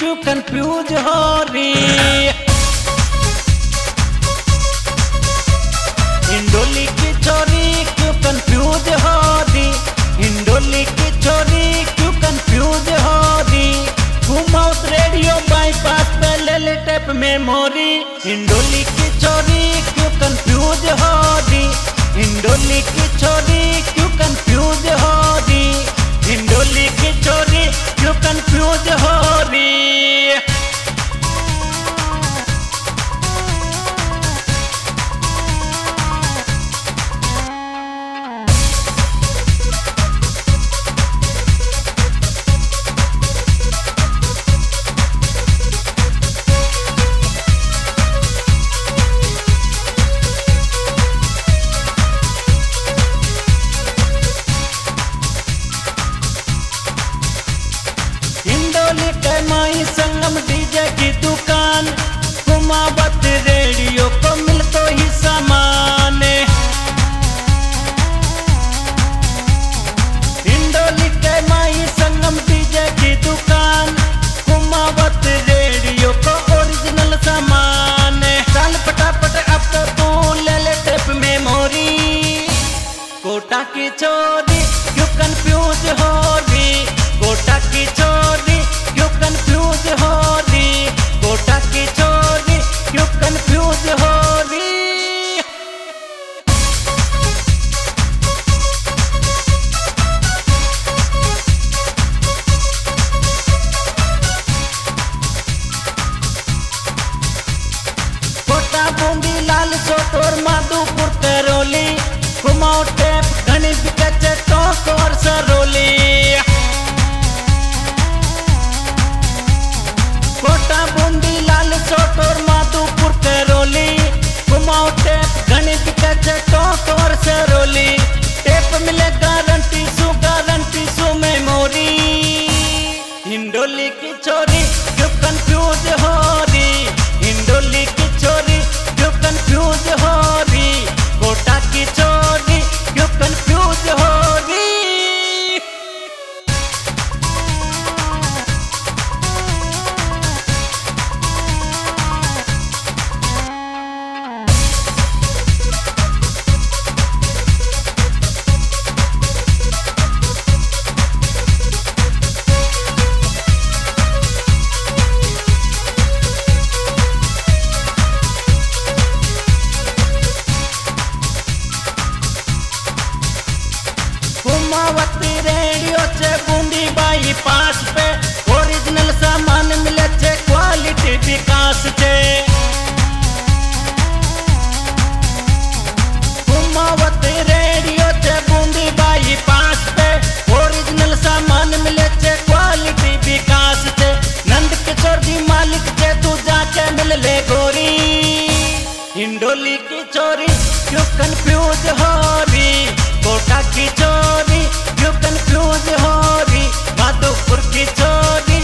क्यों कंफ्यूज हो रही। हिंडोली की चोरी क्यों कंफ्यूज हो रही। हिंडोली की चोरी क्यों कंफ्यूज हो रही। घुमाउस रेडियो बाईपास पे ले ले टेप मेमोरी। हिंडोली की चोरी क्यों कंफ्यूज हो रही। हिंडोली की चोरी क्यों कंफ्यूज हो रही। हिंडोली की चोरी क्यों कंफ्यूज हो रही। हिंडोली के माई संगम डीजे की दुकान। कुमावत रेडियो को मिलतो ही सामान। हिंडोली के माई संगम डीजे की दुकान। कुमावत रेडियो को ओरिजिनल सामान। चल फटाफट अब तो तू ले ले टेप मेमोरी। कोटा की चोरी क्यों कंफ्यूज हो रही। कोटा की चोरी क्यों कंफ्यूज हो रही। कोटा की चोरी क्यों कंफ्यूज हो रही। कोटा बूंदी लाल सोट और माधोपुर करौली। कुमाऊं टेप घनी बिकचे टोंक और सरोली। कोटा बूंदी लाल सोट और माधोपुर करौली। कुमाऊं टेप घनी बिकचे टोंक और सरोली। टेप मिले गारंटी सु मेमोरी। हिंडोली की चोरी क्यों कंफ्यूज हो रही। हिंडोली की चोरी क्यों कंफ्यूज हो रही। कोटा की चोरी क्यों कंफ्यूज हो रही। कुमावत रेडियो से बूंदी बाईपास पे ओरिजिनल सामान मिले छे क्वालिटी विकास छे। कुमावत रेडियो से बूंदी बाईपास पे ओरिजिनल सामान मिले छे क्वालिटी विकास छे। नंद किशोर जी मालिक से तू जाके मिल ले गोरी। हिंडोली की चोरी क्यों कंफ्यूज हो रही। कोटा की चोरी क्यों कंफ्यूज हो रही। माधोपुर की चोरी